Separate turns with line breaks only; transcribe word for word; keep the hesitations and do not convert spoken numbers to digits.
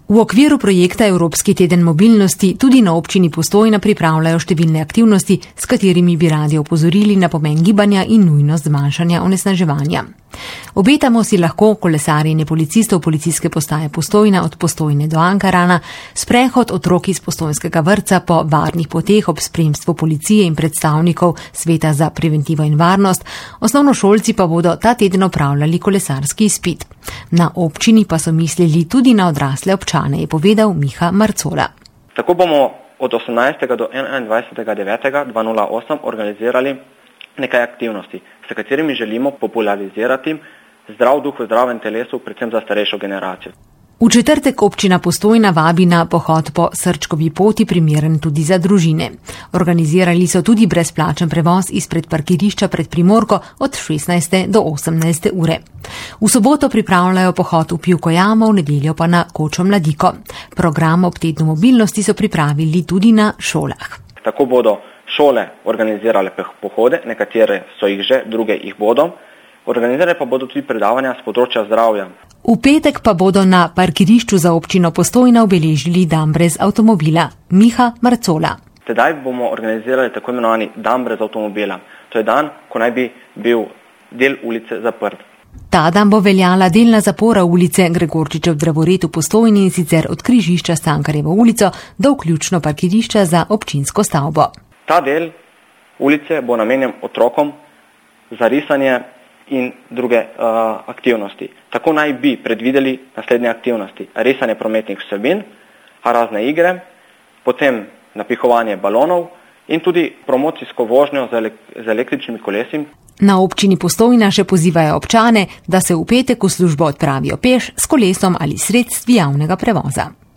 V okviru projekta Evropski teden mobilnosti tudi na občini Postojna pripravljajo številne aktivnosti, s katerimi bi radi opozorili na pomen gibanja in nujnost zmanjšanja onesnaževanja. Obetamo si lahko kolesarjenje policistov policijske postaje Postojna od Postojne do Ankarana, sprehod otrok iz postojnskega vrtca po varnih poteh ob spremstvu policije in predstavnikov Sveta za preventivo in varnost, osnovnošolci pa bodo ta teden opravljali kolesarski izpit. Na občini pa so mislili tudi na odrasle občane, je povedal Miha Marcola.
Tako bomo od osemnajstega do enaindvajsetega devetega dva tisoč osem organizirali nekaj aktivnosti, s katerimi želimo popularizirati zdrav duh v zdravem telesu, predvsem za starejšo generacijo.
V četrtek občina Postojna vabi na pohod po Srčkovi poti, primeren tudi za družine. Organizirali so tudi brezplačen prevoz izpred parkirišča pred Primorko od šestnajste do osemnajste ure. V soboto pripravljajo pohod v Pivko jamo, v nedeljo pa na Kočo Mladiko. Program ob tednu mobilnosti so pripravili tudi na šolah.
Tako bodo šole organizirale pohode, nekatere so jih že, druge jih bodo. Organizirale pa bodo tudi predavanja z področja zdravja.
V petek pa bodo na parkirišču za občino Postojna obeležili dan brez avtomobila. Miha Marcola.
Tedaj bomo organizirali tako imenovani dan brez avtomobila. To je dan, ko naj bi bil del ulice zaprt.
Ta dan bo veljala delna zapora ulice Gregorčičev drevored v Postojni, in sicer od križišča s Cankarjevo ulico do vključno parkirišča za občinsko stavbo.
Ta del ulice bo namenjen otrokom za risanje in druge uh, aktivnosti. Tako naj bi predvideli naslednje aktivnosti: risanje prometnih vsebin, razne igre, potem napihovanje balonov in tudi promocijsko vožnjo z, elek z električnimi kolesi.
Na občini Postojna še pozivajo občane, da se v petek v službo odpravijo peš, s kolesom ali sredstvi javnega prevoza.